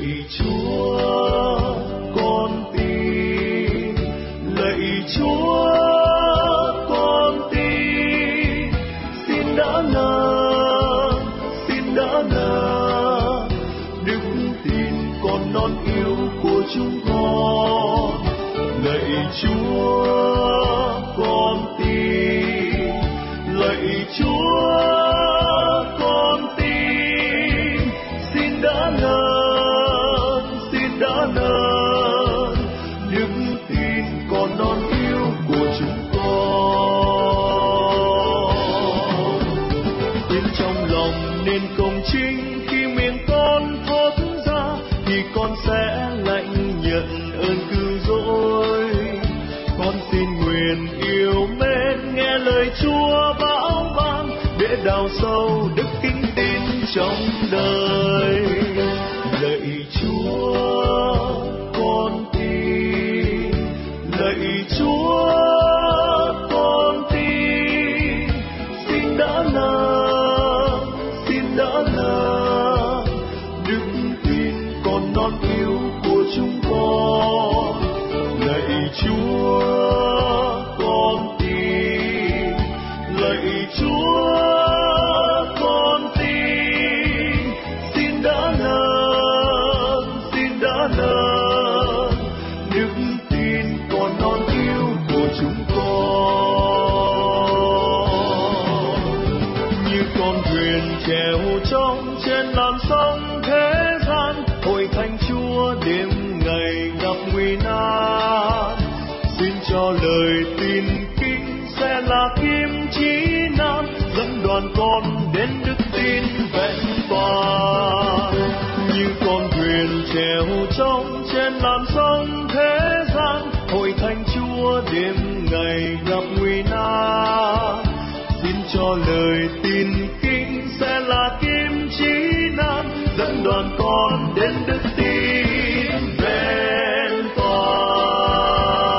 Lạy Chúa, con tin. Lạy Chúa, con tin. Xin đã nâng đức tin con non yêu của chúng con. Lạy Chúa, con tin. Lạy Chúa, con tin. Xin đã nâng đức tin con non yêu của chúng con. Tin trong lòng nên công chính, khi miệng con thốt ra thì con sẽ lãnh nhận ơn cứu rỗi. Con xin nguyện yêu mến nghe lời Chúa bảo ban, để đào sâu đức kính tin trong đời. Lạy Chúa, con tin. Lạy Chúa, con tin. Xin đã nâng đức tin con non yêu của chúng con. Lạy Chúa, con tin. Lạy Chúa, con tin. Xin đã nâng đức tin con non yêu của chúng con. Như con thuyền chèo trông trên làn sông thế gian, hội thánh Chúa đêm ngày gặp nguy nan. Xin cho lời tin kính sẽ là kim chỉ nam, dẫn đoàn con đến đức tin vẹn toàn. Như con thuyền chèo trông trên làn sông thế gian, hội thánh Chúa đêm ngày gặp nguy nan. Xin cho lời tin kính sẽ là kim chỉ nam, dẫn đoàn con đến đức tin vẹn toàn.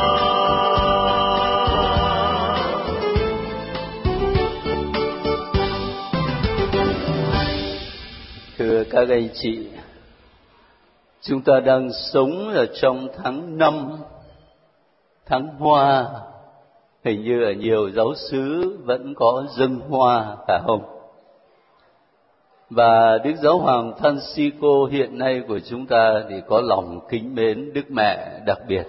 Thưa các anh chị, chúng ta đang sống ở trong tháng 5, tháng Hoa. Hình như ở nhiều giáo xứ vẫn có dâng hoa, phải không? Và Đức Giáo hoàng Francisco hiện nay của chúng ta thì có lòng kính mến Đức Mẹ đặc biệt.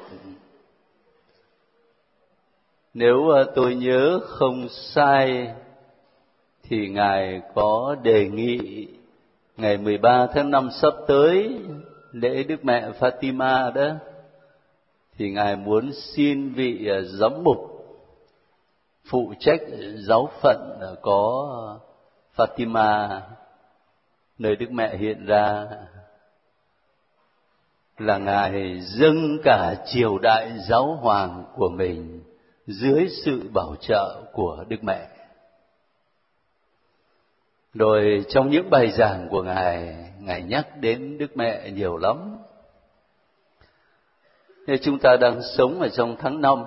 Nếu tôi nhớ không sai thì Ngài có đề nghị ngày 13 tháng 5 sắp tới, lễ Đức Mẹ Fatima đó, thì Ngài muốn xin vị giám mục phụ trách giáo phận có Fatima, nơi Đức Mẹ hiện ra, là Ngài dâng cả triều đại giáo hoàng của mình dưới sự bảo trợ của Đức Mẹ. Rồi trong những bài giảng của Ngài nhắc đến Đức Mẹ nhiều lắm. Nên chúng ta đang sống ở trong tháng 5.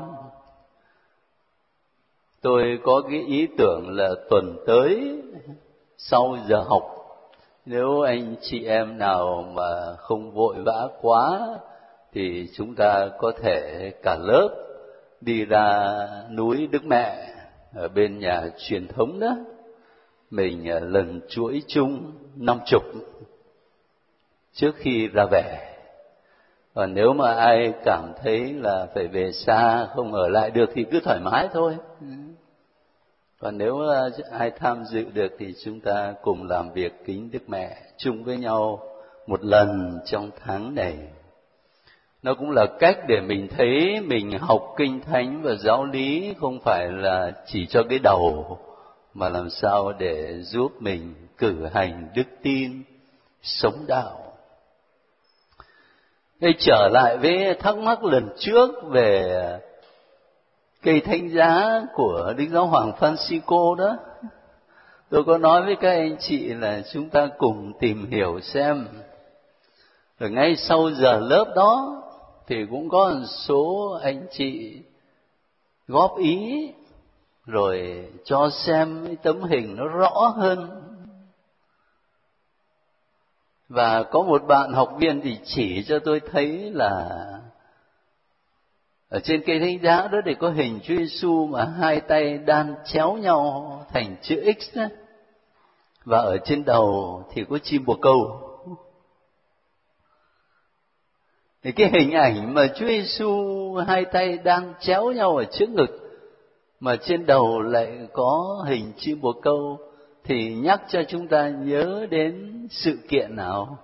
Tôi có cái ý tưởng là tuần tới sau giờ học, nếu anh chị em nào mà không vội vã quá thì chúng ta có thể cả lớp đi ra núi Đức Mẹ ở bên nhà truyền thống đó, mình lần chuỗi chung 50 trước khi ra về. Còn nếu mà ai cảm thấy là phải về xa không ở lại được thì cứ thoải mái thôi. Còn nếu ai tham dự được thì chúng ta cùng làm việc kính Đức Mẹ chung với nhau một lần trong tháng này. Nó cũng là cách để mình thấy mình học kinh thánh và giáo lý không phải là chỉ cho cái đầu, mà làm sao để giúp mình cử hành đức tin, sống đạo. Thế trở lại với thắc mắc lần trước về cây thánh giá của Đức Giáo hoàng Francisco đó, tôi có nói với các anh chị là chúng ta cùng tìm hiểu xem. Rồi ngay sau giờ lớp đó thì cũng có một số anh chị góp ý rồi cho xem cái tấm hình nó rõ hơn. Và có một bạn học viên thì chỉ cho tôi thấy là ở trên cây thánh giá đó để có hình Chúa Giêsu mà hai tay đan chéo nhau thành chữ X đó. Và ở trên đầu thì có chim bồ câu. Thì cái hình ảnh mà Chúa Giêsu hai tay đan chéo nhau ở trước ngực mà trên đầu lại có hình chim bồ câu thì nhắc cho chúng ta nhớ đến sự kiện nào?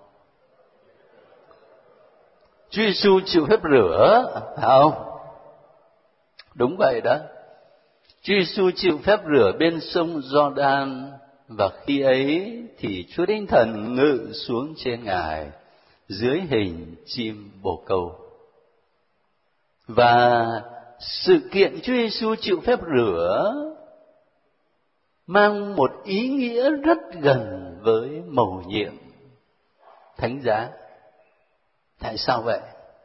Chúa Giêsu chịu phép rửa, phải không? Đúng vậy đó. Chúa Giêsu chịu phép rửa bên sông Giođan, và khi ấy thì Chúa Thánh Thần ngự xuống trên Ngài dưới hình chim bồ câu. Và sự kiện Chúa Giêsu chịu phép rửa mang một ý nghĩa rất gần với mầu nhiệm thánh giá. Tại sao vậy?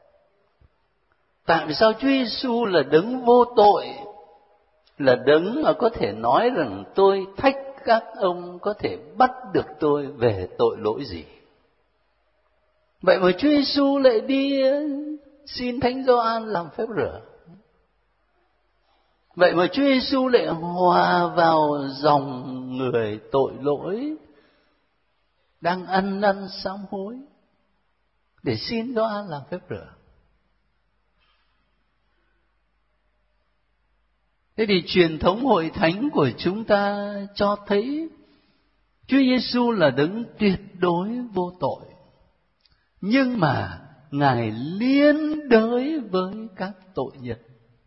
Tại sao Chúa Giêsu là đấng vô tội, là đấng mà có thể nói rằng tôi thách các ông có thể bắt được tôi về tội lỗi gì? Vậy mà Chúa Giêsu lại đi xin Thánh Gioan làm phép rửa. Vậy mà Chúa Giêsu lại hòa vào dòng người tội lỗi đang ăn năn sám hối để xin Gioan làm phép rửa. Thế thì truyền thống hội thánh của chúng ta cho thấy Chúa Giêsu là đấng tuyệt đối vô tội, nhưng mà Ngài liên đới với các tội nhân.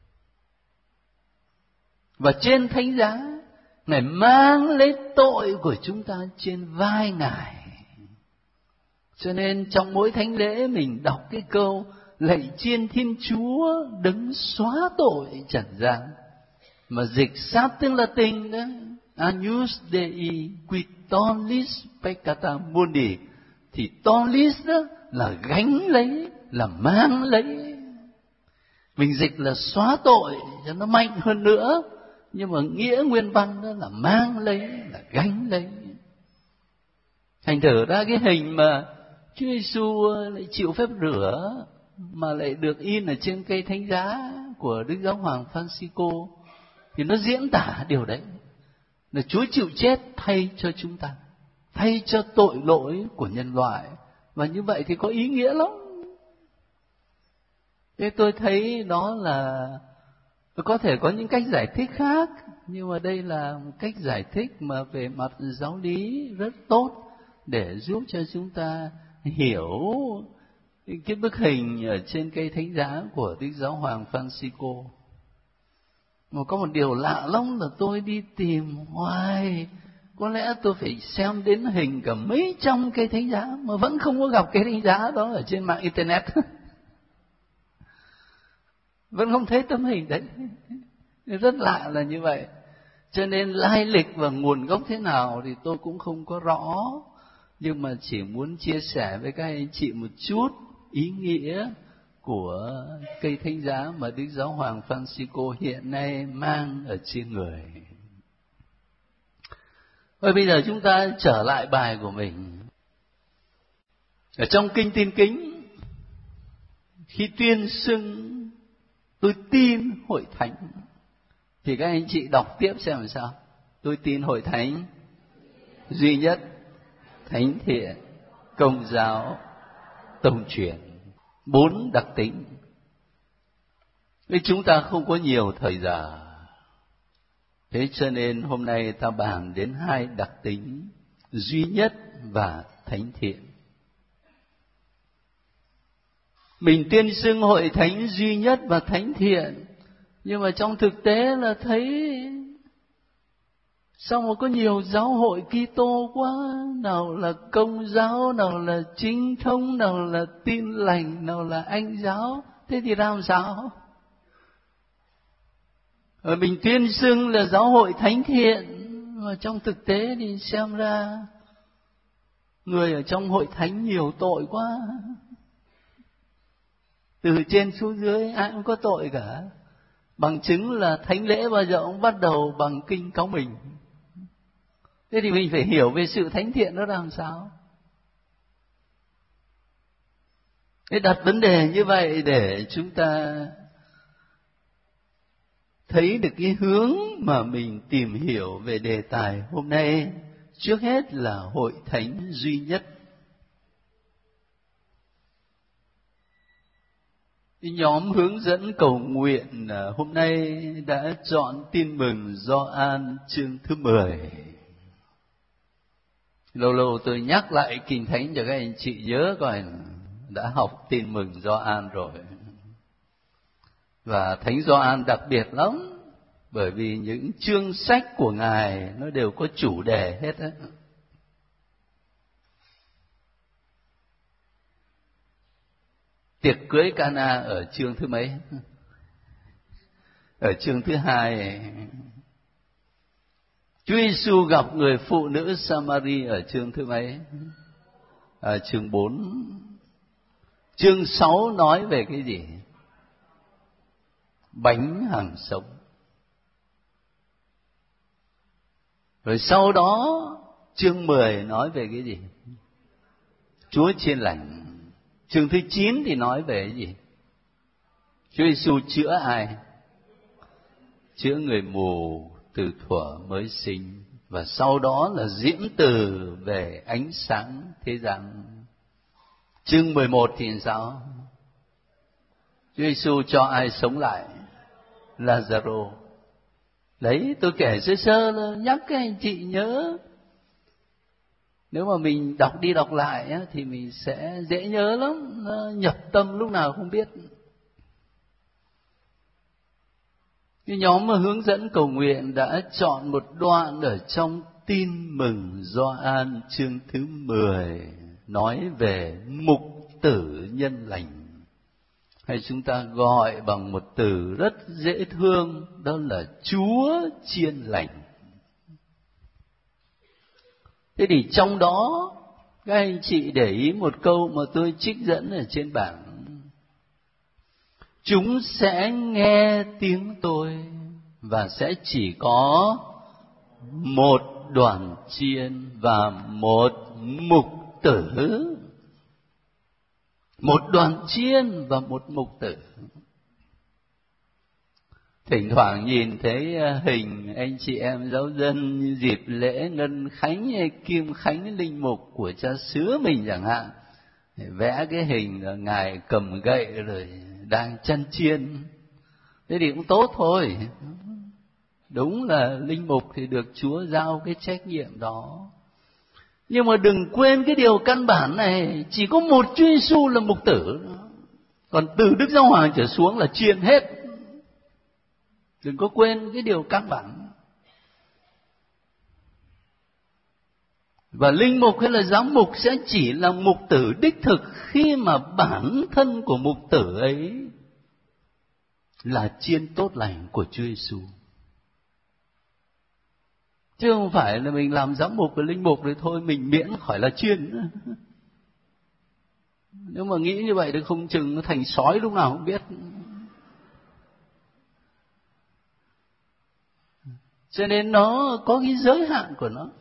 Và trên thánh giá, Ngài mang lấy tội của chúng ta trên vai Ngài. Cho nên trong mỗi thánh lễ mình đọc cái câu lạy chiên Thiên Chúa đấng xóa tội trần gian, mà dịch sát tiếng Latin đó, Agnus Dei qui tollis peccata mundi, thì tollis đó là gánh lấy, là mang lấy. Mình dịch là xóa tội cho nó mạnh hơn nữa, nhưng mà nghĩa nguyên văn đó là mang lấy, là gánh lấy. Thành thử ra cái hình mà Chúa Giêsu lại chịu phép rửa mà lại được in ở trên cây thánh giá của Đức Giáo hoàng Francisco thì nó diễn tả điều đấy, là Chúa chịu chết thay cho chúng ta, thay cho tội lỗi của nhân loại. Và như vậy thì có ý nghĩa lắm. Thế tôi thấy đó là có thể có những cách giải thích khác, nhưng mà đây là một cách giải thích mà về mặt giáo lý rất tốt để giúp cho chúng ta hiểu cái bức hình ở trên cây thánh giá của Đức Giáo hoàng Francisco. Mà có một điều lạ lắm là tôi đi tìm hoài, có lẽ tôi phải xem đến hình cả mấy trăm cây thánh giá mà vẫn không có gặp cây thánh giá đó ở trên mạng internet. Vẫn không thấy tấm hình đấy. Rất lạ là như vậy. Cho nên lai lịch và nguồn gốc thế nào thì tôi cũng không có rõ, nhưng mà chỉ muốn chia sẻ với các anh chị một chút ý nghĩa của cây thánh giá mà Đức Giáo hoàng Francisco hiện nay mang ở trên người. Và bây giờ chúng ta trở lại bài của mình. Ở trong Kinh Tin Kính, khi tuyên xưng tôi tin hội thánh, thì các anh chị đọc tiếp xem làm sao. Tôi tin hội thánh duy nhất, thánh thiện, công giáo, tông truyền. 4 đặc tính. Vì chúng ta không có nhiều thời giờ, thế cho nên hôm nay ta bàn đến 2 đặc tính duy nhất và thánh thiện. Mình tuyên xưng hội thánh duy nhất và thánh thiện, nhưng mà trong thực tế là thấy sao mà có nhiều giáo hội Kitô quá, nào là Công giáo, nào là Chính thống, nào là Tin Lành, nào là Anh giáo. Thế thì làm sao? Mình tuyên xưng là giáo hội thánh thiện, mà trong thực tế thì xem ra người ở trong hội thánh nhiều tội quá. Từ trên xuống dưới ai cũng có tội cả. Bằng chứng là thánh lễ bao giờ cũng bắt đầu bằng kinh cáo mình. Thế thì mình phải hiểu về sự thánh thiện nó làm sao. Để đặt vấn đề như vậy để chúng ta thấy được cái hướng mà mình tìm hiểu về đề tài hôm nay. Trước hết là hội thánh duy nhất. Cái nhóm hướng dẫn cầu nguyện hôm nay đã chọn tin mừng Gioan chương thứ 10. Lâu lâu tôi nhắc lại Kinh Thánh cho các anh chị nhớ coi, đã học tin mừng Gioan rồi. Và Thánh Gioan đặc biệt lắm, bởi vì những chương sách của Ngài nó đều có chủ đề hết á. Tiệc cưới Cana ở chương thứ mấy? Ở chương thứ 2. Chúa Giêsu gặp người phụ nữ Samari ở chương thứ mấy? Chương 4. Chương 6 nói về cái gì? Bánh hằng sống. Rồi sau đó chương 10 nói về cái gì? Chúa chiên lành. Chương thứ 9 thì nói về cái gì? Chúa Giêsu chữa ai? Chữa người mù từ thuở mới sinh. Và sau đó là diễn từ về ánh sáng thế gian. Chương 11 thì sao? Chúa Giêsu cho ai sống lại? Lazaro. Đấy, tôi kể sơ sơ nhắc các anh chị nhớ. Nếu mà mình đọc đi đọc lại á, thì mình sẽ dễ nhớ lắm, nó nhập tâm lúc nào không biết. Cái nhóm mà hướng dẫn cầu nguyện đã chọn một đoạn ở trong tin mừng Gioan chương thứ 10 nói về mục tử nhân lành. Hay chúng ta gọi bằng một từ rất dễ thương, đó là Chúa chiên lành. Thế thì trong đó các anh chị để ý một câu mà tôi trích dẫn ở trên bảng. Chúng sẽ nghe tiếng tôi và sẽ chỉ có một đoàn chiên và một mục tử. Một đoàn chiên và một mục tử. Thỉnh thoảng nhìn thấy hình anh chị em giáo dân dịp lễ Ngân Khánh hay Kim Khánh linh mục của cha xứ mình chẳng hạn, vẽ cái hình là Ngài cầm gậy rồi đang chăn chiên. Thế thì cũng tốt thôi. Đúng là linh mục thì được Chúa giao cái trách nhiệm đó. Nhưng mà đừng quên cái điều căn bản này, chỉ có một Chúa Giêsu là mục tử. Còn từ Đức Giáo Hoàng trở xuống là chiên hết. Đừng có quên cái điều căn bản. Và linh mục hay là giám mục sẽ chỉ là mục tử đích thực khi mà bản thân của mục tử ấy là chiên tốt lành của Chúa Giêsu. Chứ không phải là mình làm giám mục và linh mục rồi thôi mình miễn khỏi là chiên. Nếu mà nghĩ như vậy thì không chừng nó thành sói lúc nào không biết. Cho nên nó có cái giới hạn của nó.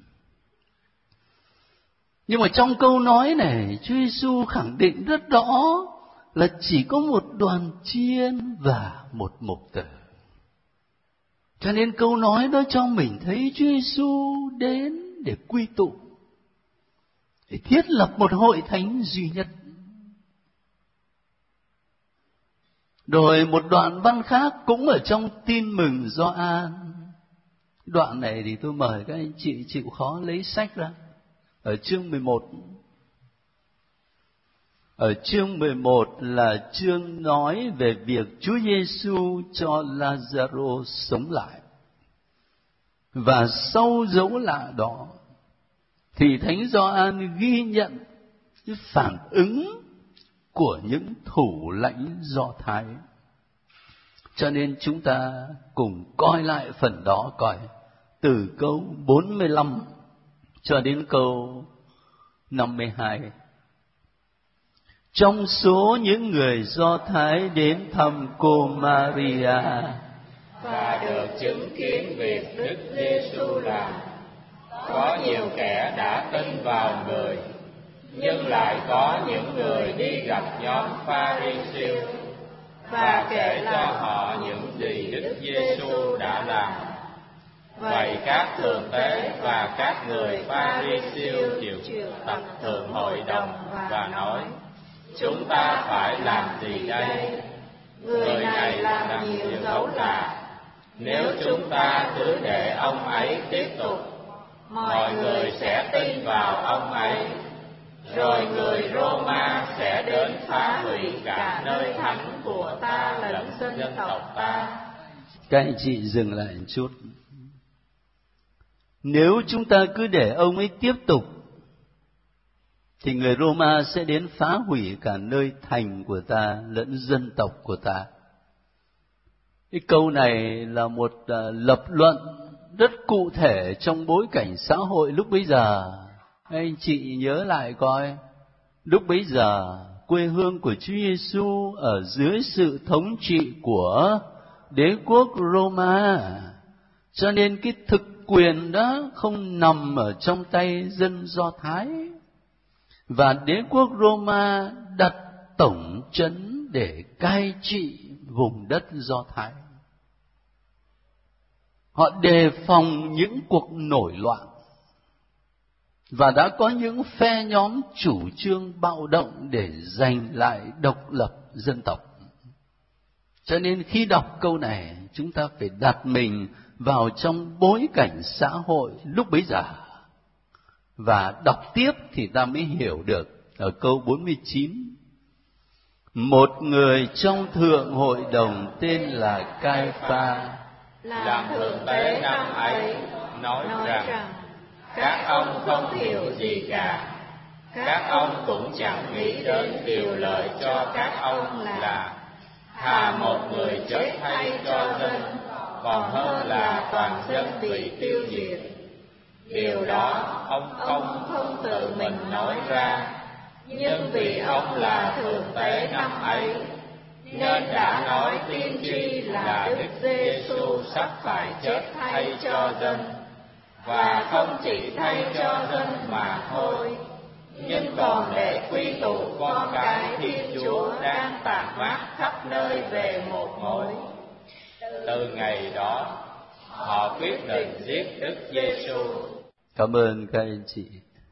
Nhưng mà trong câu nói này, Chúa Giêsu khẳng định rất rõ là chỉ có một đoàn chiên và một mục tử. Cho nên câu nói đó cho mình thấy Chúa Giêsu đến để quy tụ, để thiết lập một hội thánh duy nhất. Rồi một đoạn văn khác cũng ở trong tin mừng Gioan. Đoạn này thì tôi mời các anh chị chịu khó lấy sách ra. Ở chương 11. Ở chương 11 là chương nói về việc Chúa Giêsu cho Lazaro sống lại. Và sau dấu lạ đó thì Thánh Gioan ghi nhận cái phản ứng của những thủ lãnh Do Thái. Cho nên chúng ta cùng coi lại phần đó coi, từ câu 45 cho đến câu 52. Trong số những người Do Thái đến thăm cô Maria và được chứng kiến việc Đức Giêsu làm, có nhiều kẻ đã tin vào người, Nhưng lại có những người đi gặp nhóm Pha-ri-siêu và kể cho họ những gì Đức Giê-xu đã làm. Vậy các thượng tế và các người Pha-ri-siêu triệu tập thượng hội đồng và nói: Chúng ta phải làm gì đây? Người này làm nhiều dấu lạ. Nếu chúng ta cứ để ông ấy tiếp tục, mọi người sẽ tin vào ông ấy, rồi người Roma sẽ đến phá hủy cả nơi thánh của ta lẫn dân tộc ta. Các anh chị dừng lại một chút. Nếu chúng ta cứ để ông ấy tiếp tục, thì người Roma sẽ đến phá hủy cả nơi thành của ta lẫn dân tộc của ta. Cái câu này là một lập luận rất cụ thể trong bối cảnh xã hội lúc bấy giờ. Anh chị nhớ lại coi, lúc bấy giờ quê hương của Chúa Giêsu ở dưới sự thống trị của đế quốc Roma, cho nên cái thực quyền đó không nằm ở trong tay dân Do Thái, và đế quốc Roma đặt tổng trấn để cai trị vùng đất Do Thái. Họ đề phòng những cuộc nổi loạn, và đã có những phe nhóm chủ trương bạo động để giành lại độc lập dân tộc. Cho nên khi đọc câu này, chúng ta phải đặt mình vào trong bối cảnh xã hội lúc bấy giờ, và đọc tiếp thì ta mới hiểu được. Ở câu 49, một người trong thượng hội đồng tên là Cai-pha, làm thượng tế năm ấy, nói rằng các ông không hiểu gì cả. Các ông cũng chẳng nghĩ đến điều lợi cho các ông là thà một người chết thay cho dân, còn hơn là toàn dân bị tiêu diệt. Điều đó ông không tự mình nói ra, nhưng vì ông là thượng tế năm ấy, nên đã nói tiên tri là Đức Giê-xu sắp phải chết thay cho dân, và không chỉ thay cho dân mà thôi, nhưng còn để quy tụ con cái Thiên Chúa đang tản mát khắp nơi về một mối. Từ ngày đó, họ quyết định giết Đức Giê-xu. Cảm ơn các anh chị.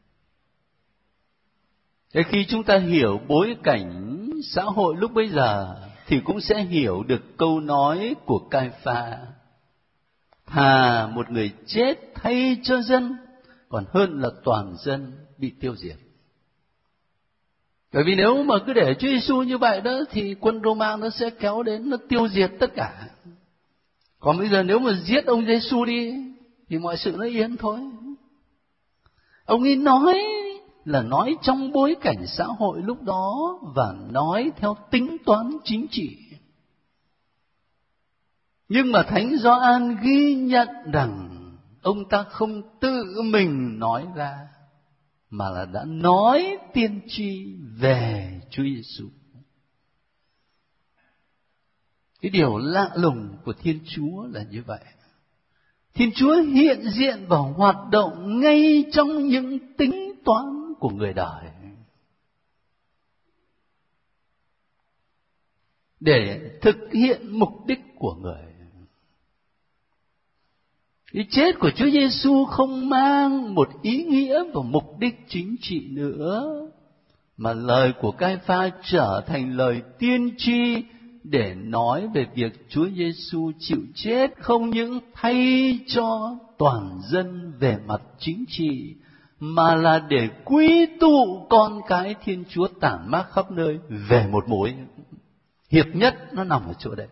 Thế khi chúng ta hiểu bối cảnh xã hội lúc bấy giờ, thì cũng sẽ hiểu được câu nói của Cai-pha: thà một người chết thay cho dân, còn hơn là toàn dân bị tiêu diệt. Bởi vì nếu mà cứ để Chúa Giêsu như vậy đó, thì quân Roma nó sẽ kéo đến, nó tiêu diệt tất cả. Còn bây giờ nếu mà giết ông Giêsu đi, thì mọi sự nó yên thôi. Ông ấy nói là nói trong bối cảnh xã hội lúc đó, và nói theo tính toán chính trị. Nhưng mà Thánh Gioan ghi nhận rằng ông ta không tự mình nói ra, mà là đã nói tiên tri về Chúa Giêsu. Cái điều lạ lùng của Thiên Chúa là như vậy. Thiên Chúa hiện diện và hoạt động ngay trong những tính toán của người đời, để thực hiện mục đích của người. Cái chết của Chúa Giêsu không mang một ý nghĩa và mục đích chính trị nữa, mà lời của Cai-pha trở thành lời tiên tri để nói về việc Chúa Giêsu chịu chết không những thay cho toàn dân về mặt chính trị, mà là để quy tụ con cái Thiên Chúa tản mát khắp nơi về một mối. Hiệp nhất nó nằm ở chỗ đấy.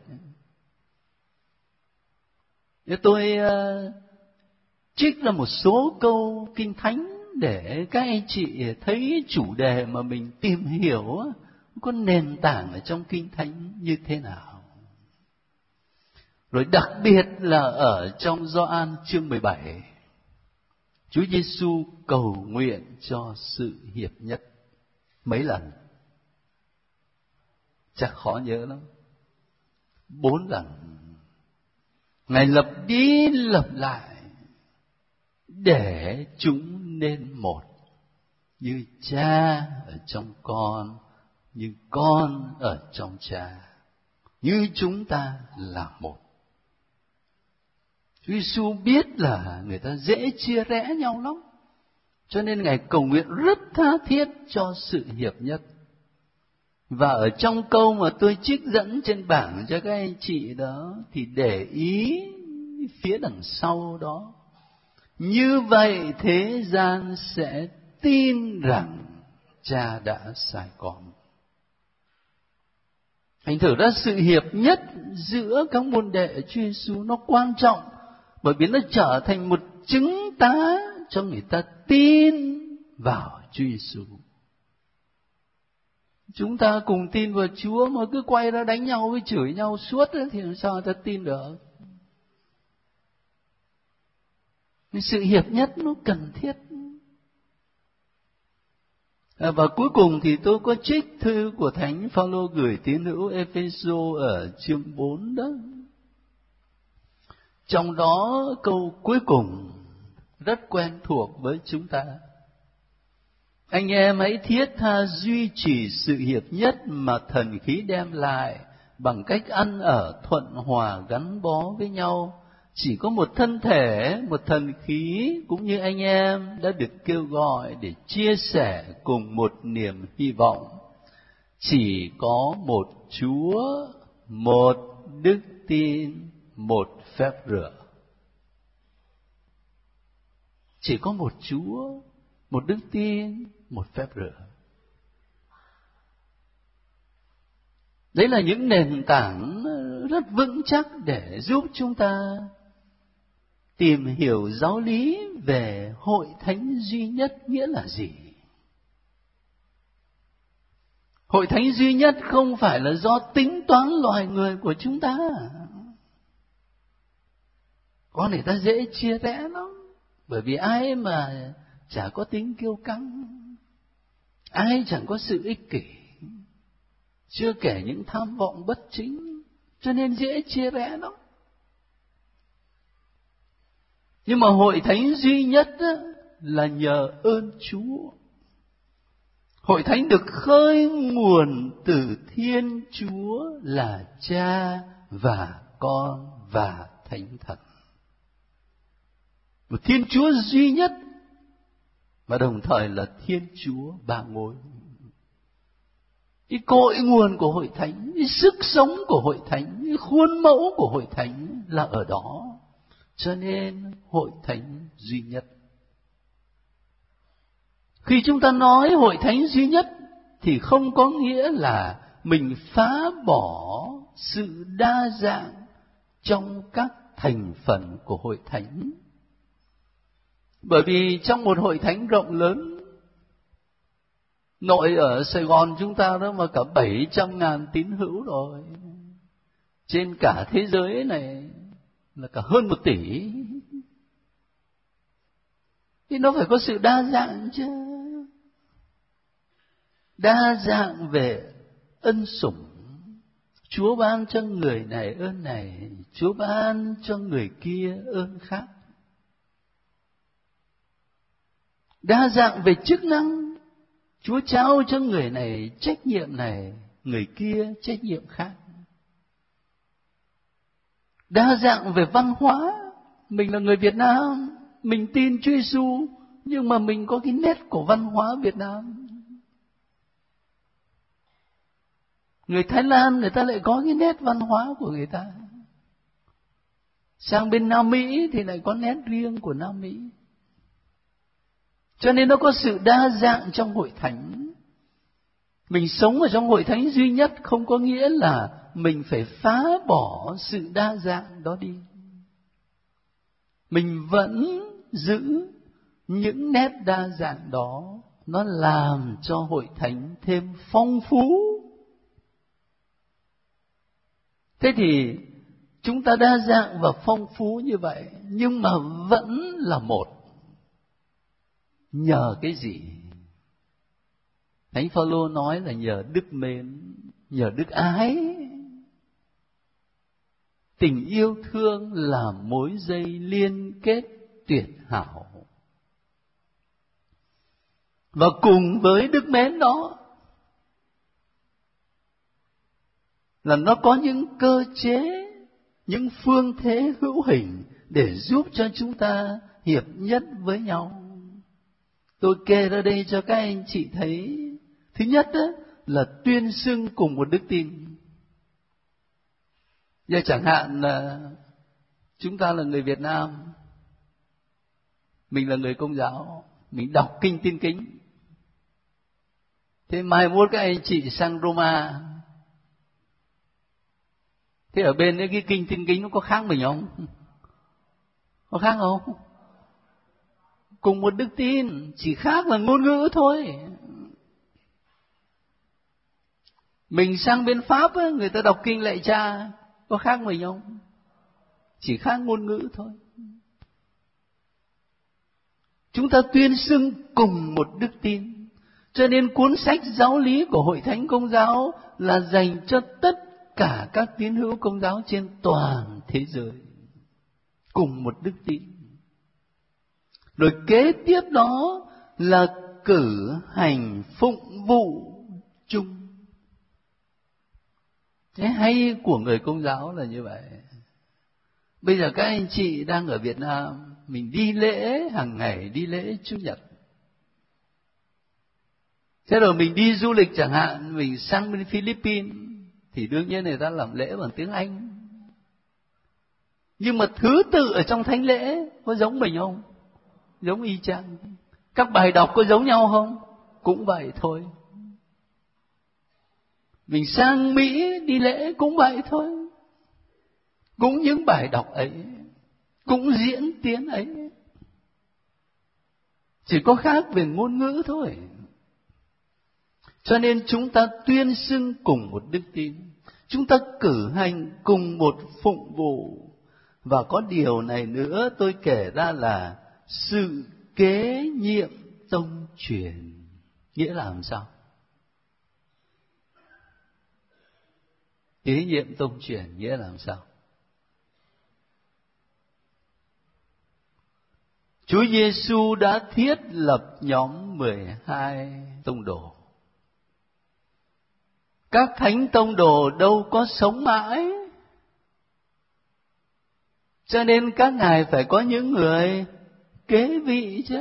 Nếu tôi trích ra một số câu Kinh Thánh để các anh chị thấy chủ đề mà mình tìm hiểu có nền tảng ở trong Kinh Thánh như thế nào. Rồi đặc biệt là ở trong Gioan chương 17, Chúa Giêsu cầu nguyện cho sự hiệp nhất mấy lần? Chắc khó nhớ lắm. 4 lần. Ngài lặp đi lặp lại để chúng nên một. như cha ở trong con, như con ở trong cha, như chúng ta là một. Chúa Giêsu biết là người ta dễ chia rẽ nhau lắm, cho nên Ngài cầu nguyện rất tha thiết cho sự hiệp nhất. Và ở trong câu mà tôi trích dẫn trên bảng cho các anh chị đó, thì để ý phía đằng sau đó. Như vậy thế gian sẽ tin rằng Cha đã sai con. Thành thử ra sự hiệp nhất giữa các môn đệ Chúa Giêsu nó quan trọng, bởi vì nó trở thành một chứng tá cho người ta tin vào Chúa Giêsu. Chúng ta cùng tin vào Chúa mà cứ quay ra đánh nhau với chửi nhau suốt ấy, thì làm sao người ta tin được? Sự hiệp nhất nó cần thiết. Và cuối cùng thì tôi có trích thư của Thánh Phaolô gửi tín hữu Ê-phê-sô ở chương 4 đó. Trong đó câu cuối cùng rất quen thuộc với chúng ta. Anh em hãy thiết tha duy trì sự hiệp nhất mà thần khí đem lại bằng cách ăn ở thuận hòa gắn bó với nhau. Chỉ có một thân thể, một thần khí, cũng như anh em đã được kêu gọi để chia sẻ cùng một niềm hy vọng. Chỉ có một Chúa, một đức tin, một phép rửa. Chỉ có một Chúa, một đức tin, một phép rửa. Đấy là những nền tảng rất vững chắc để giúp chúng ta tìm hiểu giáo lý về hội thánh duy nhất nghĩa là gì. Hội thánh duy nhất không phải là do tính toán loài người của chúng ta. Có người ta dễ chia rẽ lắm, bởi vì ai mà chả có tính kiêu căng, ai chẳng có sự ích kỷ, chưa kể những tham vọng bất chính, cho nên dễ chia rẽ lắm. Nhưng mà hội thánh duy nhất là nhờ ơn Chúa. Hội thánh được khơi nguồn từ Thiên Chúa là Cha và Con và Thánh Thần. Một Thiên Chúa duy nhất và đồng thời là Thiên Chúa ba ngôi. Cái cội nguồn của hội thánh, cái sức sống của hội thánh, cái khuôn mẫu của hội thánh là ở đó. Cho nên hội thánh duy nhất. Khi chúng ta nói hội thánh duy nhất thì không có nghĩa là mình phá bỏ sự đa dạng trong các thành phần của hội thánh. Bởi vì trong một hội thánh rộng lớn, nội ở Sài Gòn chúng ta đó mà cả 700.000 tín hữu rồi, trên cả thế giới này là cả hơn 1 tỷ. Thì nó phải có sự đa dạng chứ. Đa dạng về ân sủng. Chúa ban cho người này ơn này, Chúa ban cho người kia ơn khác. Đa dạng về chức năng. Chúa trao cho người này trách nhiệm này, người kia trách nhiệm khác. Đa dạng về văn hóa. Mình là người Việt Nam, mình tin Chúa Giêsu, nhưng mà mình có cái nét của văn hóa Việt Nam. Người Thái Lan người ta lại có cái nét văn hóa của người ta. Sang bên Nam Mỹ thì lại có nét riêng của Nam Mỹ. Cho nên nó có sự đa dạng trong hội thánh. Mình sống ở trong hội thánh duy nhất không có nghĩa là mình phải phá bỏ sự đa dạng đó đi. Mình vẫn giữ những nét đa dạng đó, nó làm cho hội thánh thêm phong phú. Thế thì chúng ta đa dạng và phong phú như vậy, nhưng mà vẫn là một. Nhờ cái gì? Thánh Phaolô nói là nhờ đức mến, nhờ đức ái. Tình yêu thương là mối dây liên kết tuyệt hảo. Và cùng với đức mến đó là nó có những cơ chế, những phương thế hữu hình để giúp cho chúng ta hiệp nhất với nhau. Tôi kê ra đây cho các anh chị thấy. Thứ nhất đó là tuyên xưng cùng một đức tin. Giờ chẳng hạn là chúng ta là người Việt Nam, mình là người Công giáo, mình đọc kinh Tin Kính. Thế mai mốt các anh chị sang Roma, thế ở bên cái kinh Tin Kính nó có khác mình không? Có khác không? Cùng một đức tin, chỉ khác là ngôn ngữ thôi. Mình sang bên Pháp ấy, người ta đọc kinh Lạy Cha, có khác mình không? Chỉ khác ngôn ngữ thôi. Chúng ta tuyên xưng cùng một đức tin. Cho nên cuốn sách giáo lý của Hội Thánh Công giáo là dành cho tất cả các tín hữu Công giáo trên toàn thế giới. Cùng một đức tin. Rồi kế tiếp đó là cử hành phụng vụ chung. Cái hay của người Công giáo là như vậy. Bây giờ các anh chị đang ở Việt Nam, mình đi lễ hàng ngày, đi lễ Chủ nhật. Thế rồi mình đi du lịch chẳng hạn, mình sang bên Philippines, thì đương nhiên người ta làm lễ bằng tiếng Anh. Nhưng mà thứ tự ở trong thánh lễ có giống mình không? Giống y chang. Các bài đọc có giống nhau không? Cũng vậy thôi. Mình sang Mỹ đi lễ cũng vậy thôi. Cũng những bài đọc ấy, cũng diễn tiến ấy. Chỉ có khác về ngôn ngữ thôi. Cho nên chúng ta tuyên xưng cùng một đức tin. Chúng ta cử hành cùng một phụng vụ. Và có điều này nữa tôi kể ra là sự kế nhiệm tông truyền. Nghĩa là làm sao? Kế nhiệm tông truyền nghĩa là làm sao? Chúa Giêsu đã thiết lập nhóm 12 tông đồ. Các thánh tông đồ đâu có sống mãi. Cho nên các ngài phải có những người kế vị chứ.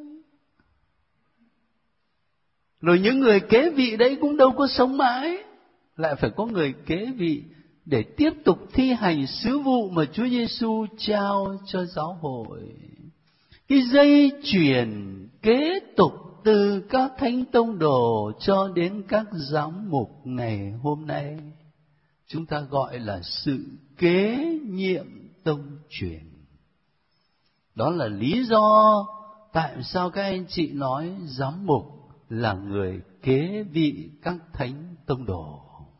Rồi những người kế vị đấy cũng đâu có sống mãi. Lại phải có người kế vị để tiếp tục thi hành sứ vụ mà Chúa Giêsu trao cho giáo hội. Cái dây chuyền kế tục từ các thánh tông đồ cho đến các giám mục ngày hôm nay, chúng ta gọi là sự kế nhiệm tông truyền. Đó là lý do tại sao các anh chị nói giám mục là người kế vị các thánh tông đồ.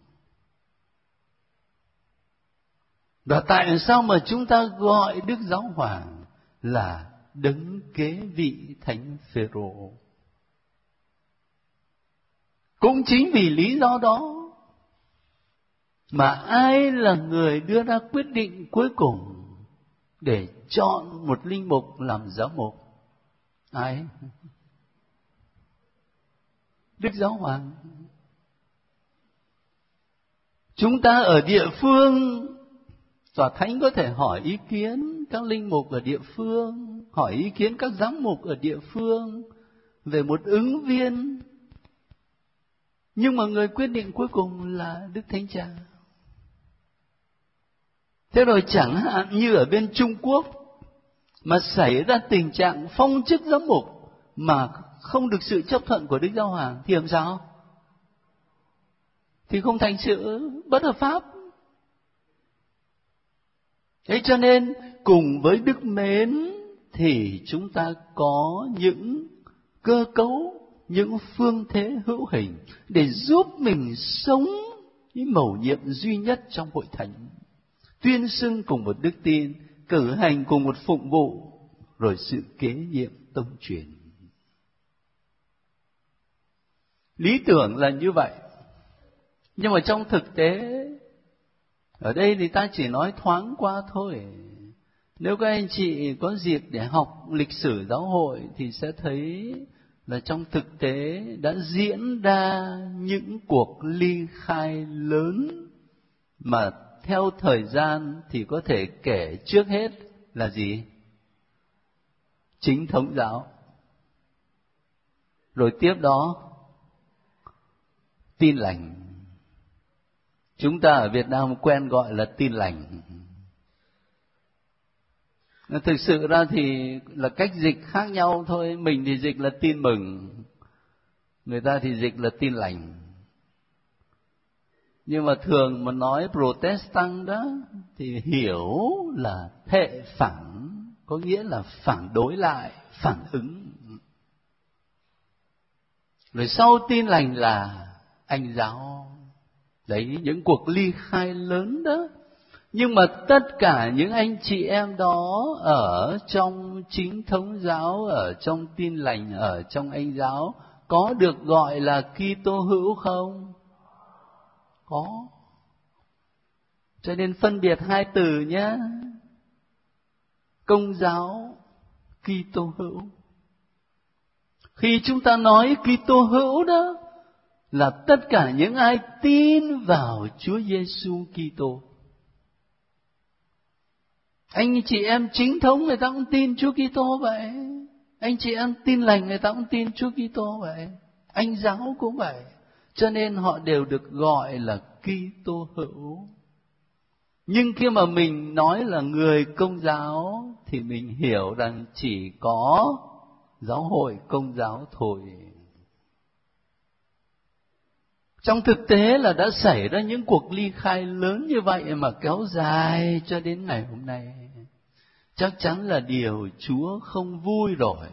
Và tại sao mà chúng ta gọi Đức Giáo Hoàng là đấng kế vị Thánh Phêrô? Cũng chính vì lý do đó mà ai là người đưa ra quyết định cuối cùng để chọn một linh mục làm giám mục? Ai? Đức Giáo Hoàng. Chúng ta ở địa phương, Tòa Thánh có thể hỏi ý kiến các linh mục ở địa phương, hỏi ý kiến các giám mục ở địa phương về một ứng viên. Nhưng mà người quyết định cuối cùng là Đức Thánh Cha. Thế rồi chẳng hạn như ở bên Trung Quốc mà xảy ra tình trạng phong chức giám mục mà không được sự chấp thuận của Đức Giáo Hoàng thì làm sao? Thì không thành sự bất hợp pháp. Thế cho nên cùng với đức mến thì chúng ta có những cơ cấu, những phương thế hữu hình để giúp mình sống những mầu nhiệm duy nhất trong hội thánh. Tuyên xưng cùng một đức tin, cử hành cùng một phụng vụ, rồi sự kế nhiệm tông truyền. Lý tưởng là như vậy. Nhưng mà trong thực tế, ở đây thì ta chỉ nói thoáng qua thôi. Nếu các anh chị có dịp để học lịch sử giáo hội thì sẽ thấy là trong thực tế đã diễn ra những cuộc ly khai lớn mà theo thời gian thì có thể kể trước hết là gì? Chính thống giáo. Rồi tiếp đó tin lành. Chúng ta ở Việt Nam quen gọi là tin lành. Thực sự ra thì là cách dịch khác nhau thôi. Mình thì dịch là tin mừng, người ta thì dịch là tin lành. Nhưng mà thường mà nói Protestant đó thì hiểu là hệ phản, có nghĩa là phản đối lại, phản ứng. Rồi sau tin lành là Anh giáo. Đấy, những cuộc ly khai lớn đó. Nhưng mà tất cả những anh chị em đó ở trong chính thống giáo, ở trong tin lành, ở trong Anh giáo có được gọi là Kitô hữu không? Có. Cho nên phân biệt hai từ nhé. Công giáo, Kitô hữu. Khi chúng ta nói Kitô hữu đó là tất cả những ai tin vào Chúa Giêsu Kitô. Anh chị em chính thống người ta cũng tin Chúa Kitô vậy. Anh chị em tin lành người ta cũng tin Chúa Kitô vậy. Anh giáo cũng vậy. Cho nên họ đều được gọi là Kitô hữu. Nhưng khi mà mình nói là người Công giáo thì mình hiểu rằng chỉ có giáo hội Công giáo thôi. Trong thực tế là đã xảy ra những cuộc ly khai lớn như vậy mà kéo dài cho đến ngày hôm nay. Chắc chắn là điều Chúa không vui rồi.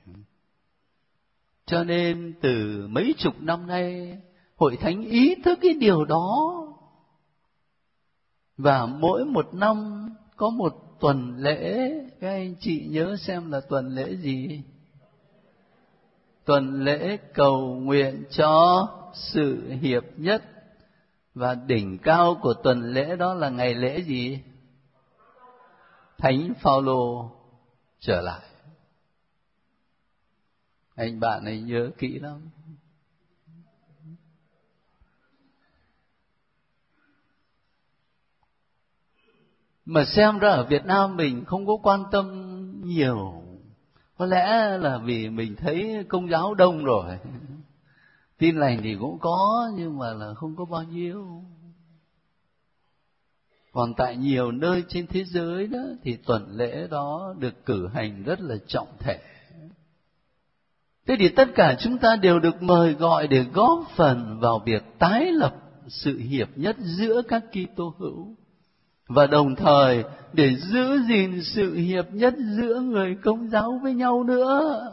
Cho nên từ mấy chục năm nay, Hội Thánh ý thức cái điều đó. Và mỗi một năm có một tuần lễ, các anh chị nhớ xem là tuần lễ gì? Tuần lễ cầu nguyện cho sự hiệp nhất. Và đỉnh cao của tuần lễ đó là ngày lễ gì? Thánh Phaolô trở lại. Anh bạn ấy nhớ kỹ lắm. Mà xem ra ở Việt Nam mình không có quan tâm nhiều. Có lẽ là vì mình thấy Công giáo đông rồi. Tin lành thì cũng có, nhưng mà là không có bao nhiêu. Còn tại nhiều nơi trên thế giới đó thì tuần lễ đó được cử hành rất là trọng thể. Thế thì tất cả chúng ta đều được mời gọi để góp phần vào việc tái lập sự hiệp nhất giữa các Kitô hữu, và đồng thời để giữ gìn sự hiệp nhất giữa người Công giáo với nhau nữa.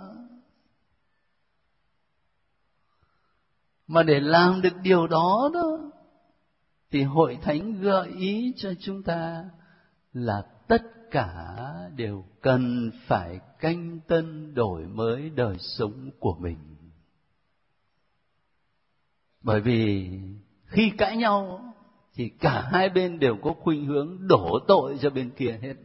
Mà để làm được điều đó thì Hội Thánh gợi ý cho chúng ta là tất cả đều cần phải canh tân đổi mới đời sống của mình. Bởi vì khi cãi nhau thì cả hai bên đều có khuynh hướng đổ tội cho bên kia hết.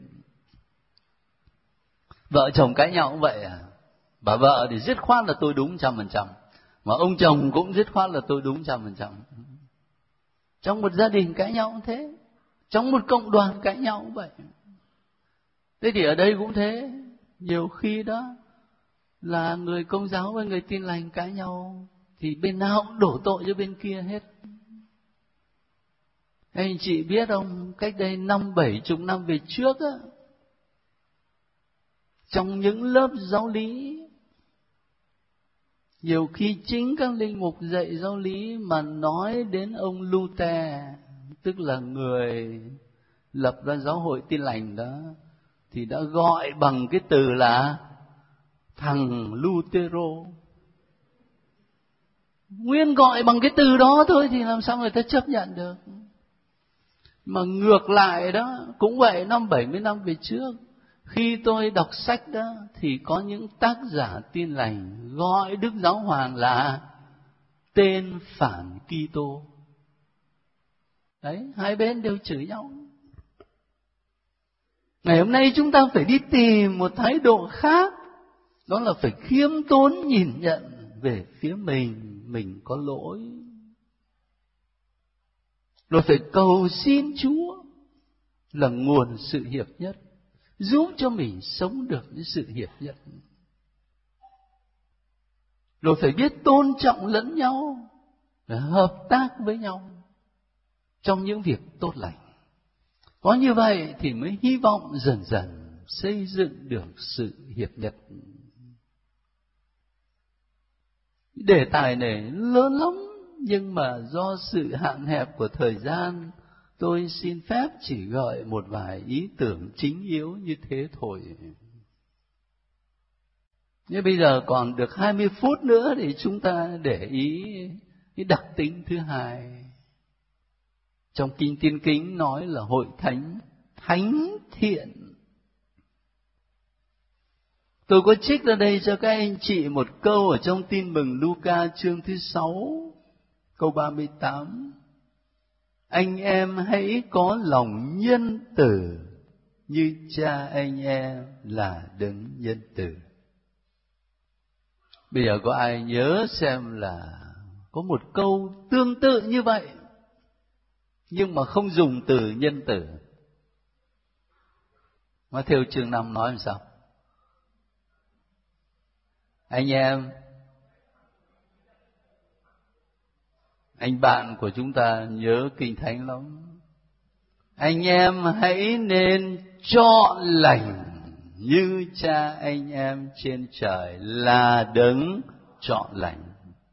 Vợ chồng cãi nhau cũng vậy à. Bà vợ thì dứt khoát là tôi đúng 100%, mà ông chồng cũng dứt khoát là tôi đúng 100%. Trong một gia đình cãi nhau cũng thế, trong một cộng đoàn cãi nhau cũng vậy. Thế thì ở đây cũng thế, nhiều khi đó là người Công giáo với người Tin lành cãi nhau thì bên nào cũng đổ tội cho bên kia hết. Anh chị biết không, cách đây 50-70 năm về trước á, trong những lớp giáo lý, nhiều khi chính các linh mục dạy giáo lý mà nói đến ông Luther, tức là người lập ra giáo hội Tin lành đó, thì đã gọi bằng cái từ là thằng Lutero. Nguyên gọi bằng cái từ đó thôi thì làm sao người ta chấp nhận được. Mà ngược lại đó, cũng vậy, 70 năm về trước, khi tôi đọc sách đó, thì có những tác giả Tin lành gọi Đức Giáo Hoàng là tên phản Kitô. Đấy, hai bên đều chửi nhau. Ngày hôm nay chúng ta phải đi tìm một thái độ khác Đó là phải khiêm tốn nhìn nhận về phía mình có lỗi. Rồi phải cầu xin Chúa là nguồn sự hiệp nhất, giúp cho mình sống được với sự hiệp nhất. Rồi phải biết tôn trọng lẫn nhau, hợp tác với nhau trong những việc tốt lành. Có như vậy thì mới hy vọng dần dần xây dựng được sự hiệp nhất. Đề tài này lớn lắm, nhưng mà do sự hạn hẹp của thời gian, tôi xin phép chỉ gợi một vài ý tưởng chính yếu như thế thôi. Nhưng bây giờ còn được 20 phút nữa để chúng ta để ý cái đặc tính thứ hai. Trong Kinh Tiên Kính nói là hội thánh thánh thiện. Tôi có trích ra đây cho các anh chị một câu ở trong Tin Mừng Luca chương thứ 6, câu 38. Anh em hãy có lòng nhân từ như cha anh em là đấng nhân từ. Bây giờ có ai nhớ xem là có một câu tương tự như vậy, nhưng mà không dùng từ nhân từ. Ma-thi-êu chương 5 nói làm sao? Anh em, anh bạn của chúng ta nhớ Kinh Thánh lắm. Anh em hãy nên chọn lành như cha anh em trên trời là đấng chọn lành.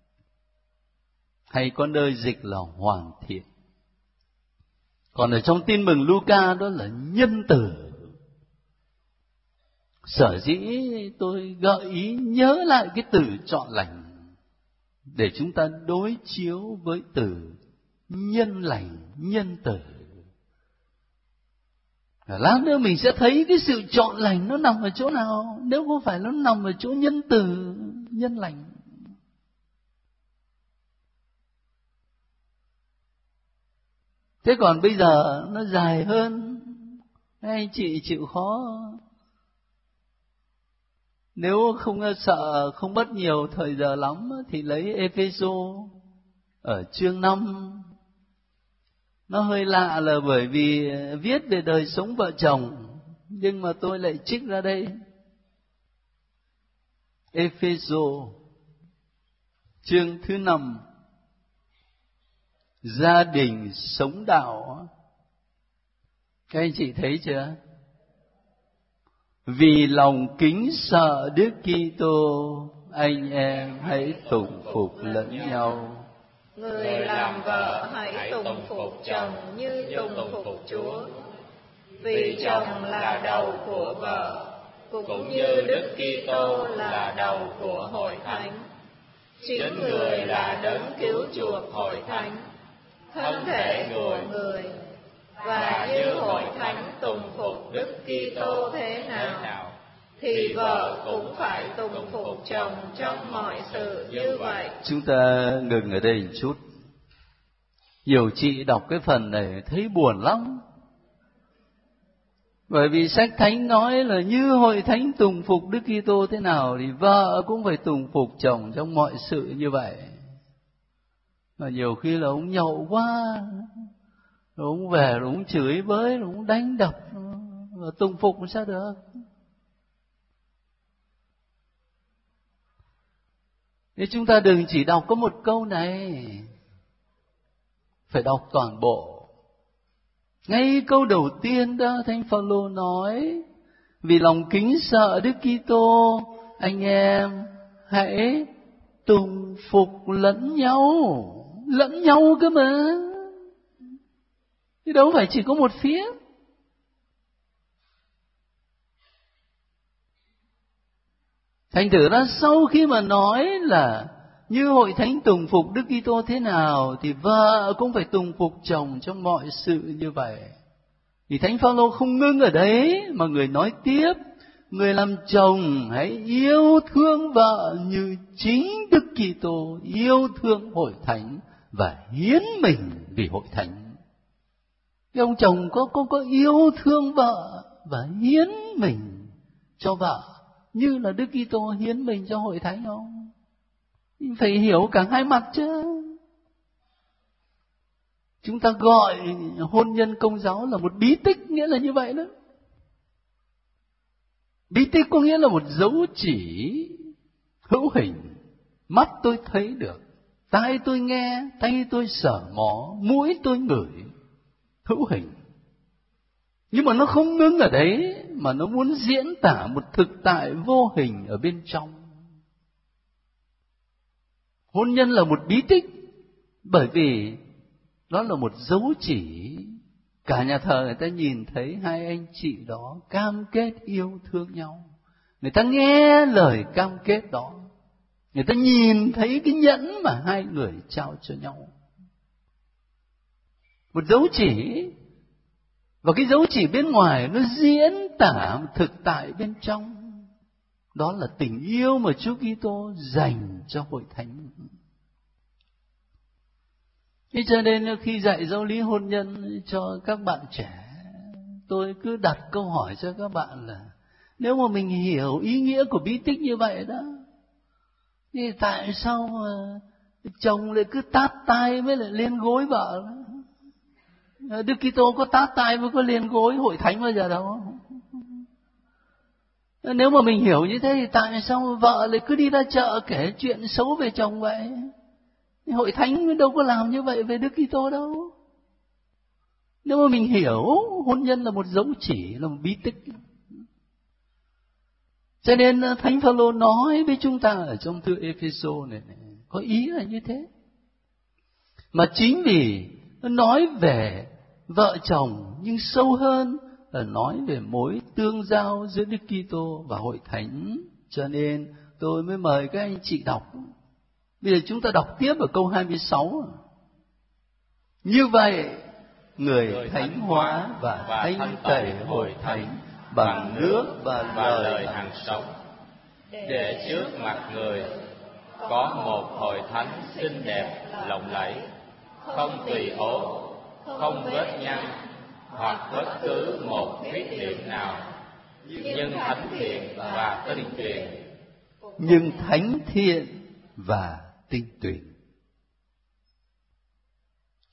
Hay có nơi dịch là hoàn thiện. Còn ở trong Tin Mừng Luca đó là nhân từ. Sở dĩ tôi gợi ý nhớ lại cái từ chọn lành để chúng ta đối chiếu với từ nhân lành, nhân từ. Lát nữa mình sẽ thấy cái sự chọn lành nó nằm ở chỗ nào, nếu không phải nó nằm ở chỗ nhân từ, nhân lành. Thế còn bây giờ nó dài hơn, anh chị chịu khó. Nếu không sợ không mất nhiều thời giờ lắm thì lấy Ê-phê-sô ở chương 5. Nó hơi lạ là bởi vì viết về đời sống vợ chồng, nhưng mà tôi lại trích ra đây. Ê-phê-sô chương thứ 5, gia đình sống đạo. Các anh chị thấy chưa? Vì lòng kính sợ Đức Kitô, anh em hãy tùng phục lẫn nhau. Người làm vợ hãy tùng phục chồng như tùng phục Chúa. Vì chồng là đầu của vợ, cũng như Đức Kitô là đầu của hội thánh. Chính người là đấng cứu chuộc hội thánh, thân thể của người. Và như hội thánh tùng phục Đức Kitô thế nào, thì vợ cũng phải tùng phục chồng trong mọi sự như vậy. Chúng ta ngừng ở đây một chút. Nhiều chị đọc cái phần này thấy buồn lắm. Bởi vì sách thánh nói là như hội thánh tùng phục Đức Kitô thế nào thì vợ cũng phải tùng phục chồng trong mọi sự như vậy. Mà nhiều khi là ông nhậu quá, rồi ông về rồi ông chửi bới, rồi ông đánh đập, rồi tùng phục làm sao được. Thế chúng ta đừng chỉ đọc có một câu này, phải đọc toàn bộ. Ngay câu đầu tiên đó Thánh Phaolô nói, vì lòng kính sợ Đức Kitô, anh em hãy tùng phục lẫn nhau cơ mà. Chứ đâu phải chỉ có một phía. Thành thử ra sau khi mà nói là như hội thánh tùng phục Đức Kitô thế nào thì vợ cũng phải tùng phục chồng trong mọi sự như vậy. Thì Thánh Phaolô không ngưng ở đấy mà người nói tiếp, người làm chồng hãy yêu thương vợ như chính Đức Kitô yêu thương hội thánh và hiến mình vì hội thánh. Cái ông chồng có yêu thương vợ và hiến mình cho vợ như là Đức Kitô hiến mình cho hội thánh không? Phải hiểu cả hai mặt chứ. Chúng ta gọi hôn nhân Công giáo là một bí tích, nghĩa là như vậy đó. Bí tích có nghĩa là một dấu chỉ hữu hình, mắt tôi thấy được, tai tôi nghe, tay tôi sờ mó, mũi tôi ngửi, hữu hình. Nhưng mà nó không ngưng ở đấy, mà nó muốn diễn tả một thực tại vô hình ở bên trong. Hôn nhân là một bí tích, bởi vì đó là một dấu chỉ. Cả nhà thờ người ta nhìn thấy hai anh chị đó cam kết yêu thương nhau. Người ta nghe lời cam kết đó. Người ta nhìn thấy cái nhẫn mà hai người trao cho nhau. Một dấu chỉ. Và cái dấu chỉ bên ngoài nó diễn tả thực tại bên trong. Đó là tình yêu mà Chúa Kitô dành cho hội thánh. Thế cho nên khi dạy giáo lý hôn nhân cho các bạn trẻ, tôi cứ đặt câu hỏi cho các bạn là nếu mà mình hiểu ý nghĩa của bí tích như vậy đó, thì tại sao mà chồng lại cứ tát tai với lại lên gối vợ? Đức Kitô có tát tai với có lên gối hội thánh bao giờ đâu. Nếu mà mình hiểu như thế thì tại sao vợ lại cứ đi ra chợ kể chuyện xấu về chồng vậy? Hội thánh đâu có làm như vậy về Đức Kitô đâu. Nếu mà mình hiểu hôn nhân là một dấu chỉ, là một bí tích. Cho nên Thánh Phaolô nói với chúng ta ở trong thư Ê-phê-sô này, có ý là như thế. Mà chính vì nó nói về vợ chồng, nhưng sâu hơn là nói về mối tương giao giữa Đức Kitô và hội thánh. Cho nên tôi mới mời các anh chị đọc. Bây giờ chúng ta đọc tiếp ở câu 26. Như vậy, người thánh hóa và thanh tẩy hội thánh bằng nước và lời hằng sống, để trước mặt người có một hội thánh xinh đẹp lộng lẫy, không tùy ố, không vết nhăn hoặc bất cứ một khuyết điểm nào, nhưng thánh thiện và tinh tuyền. Nhưng thánh thiện và tinh tuyền.